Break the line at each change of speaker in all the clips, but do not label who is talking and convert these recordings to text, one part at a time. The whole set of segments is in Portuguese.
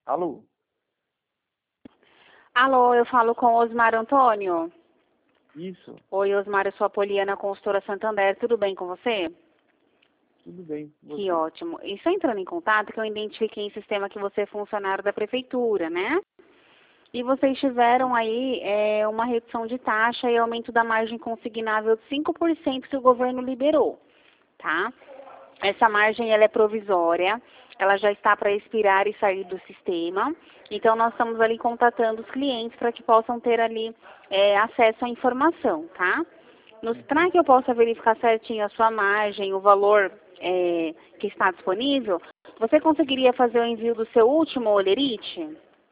Alô?
Alô, eu falo com o Osmar Antônio.
Isso,
Oi, Osmar, eu sou a Poliana, consultora Santander. Tudo bem com você?
tudo bem.
Que ótimo. E só entrando em contato, que eu identifiquei em sistema que você é funcionário da prefeitura, né? E vocês tiveram aí uma redução de taxa e aumento da margem consignável de 5% que o governo liberou, tá? Essa margem ela é provisória, ela já está para expirar e sair do sistema. Então, nós estamos ali contatando os clientes para que possam ter ali acesso à informação, tá? Para que eu possa verificar certinho a sua margem, o valor que está disponível, você conseguiria fazer o envio do seu último olerite?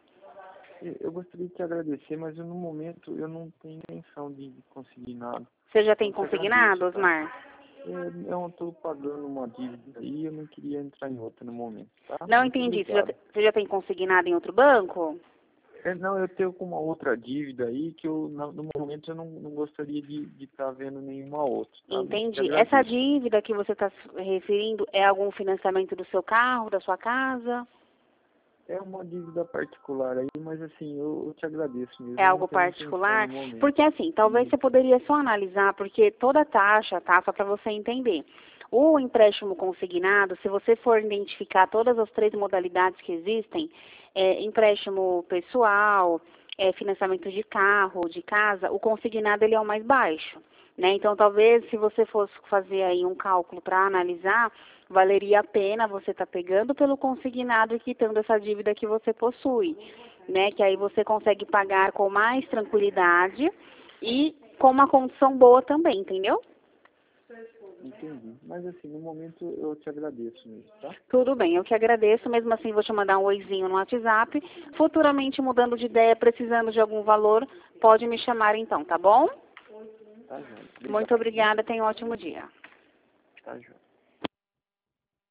Eu gostaria de te agradecer, mas no momento eu não tenho intenção de conseguir nada.
Você já tem
Eu te
consignado,
agradeço, tá?
Osmar?
Eu estou pagando uma dívida e eu não queria entrar em outra no momento, tá?
Não
Muito
entendi.
obrigado.
Você já tem consignado em outro banco?
Não, eu tenho com uma outra dívida aí que no momento eu não gostaria de estar vendo nenhuma outra, tá? Te
Entendi. Essa
agradeço.
dívida que você está se referindo é algum financiamento do seu carro, da sua casa?
É uma dívida particular aí, mas assim, eu te agradeço mesmo.
É
Eu não
algo
tenho intenção
particular?
no momento.
Porque assim, talvez você
Isso.
poderia só analisar, porque toda taxa, tá? Só para você entender. O empréstimo consignado, se você for identificar todas as três modalidades que existem, empréstimo pessoal, financiamento de carro, de casa, o consignado ele é o mais baixo, né? Então, talvez se você fosse fazer aí um cálculo para analisar, valeria a pena você estar pegando pelo consignado e quitando essa dívida que você possui, né? Que aí você consegue pagar com mais tranquilidade e com uma condição boa também, entendeu?
Entendi. Mas assim, no momento eu te agradeço mesmo, tá?
Tudo bem, eu que agradeço. Mesmo assim, vou te mandar um oizinho no WhatsApp. Futuramente, mudando de ideia, precisando de algum valor, pode me chamar então, tá bom?
Tá, João. Obrigado.
Muito obrigada, tenha um ótimo dia.
Tá, João.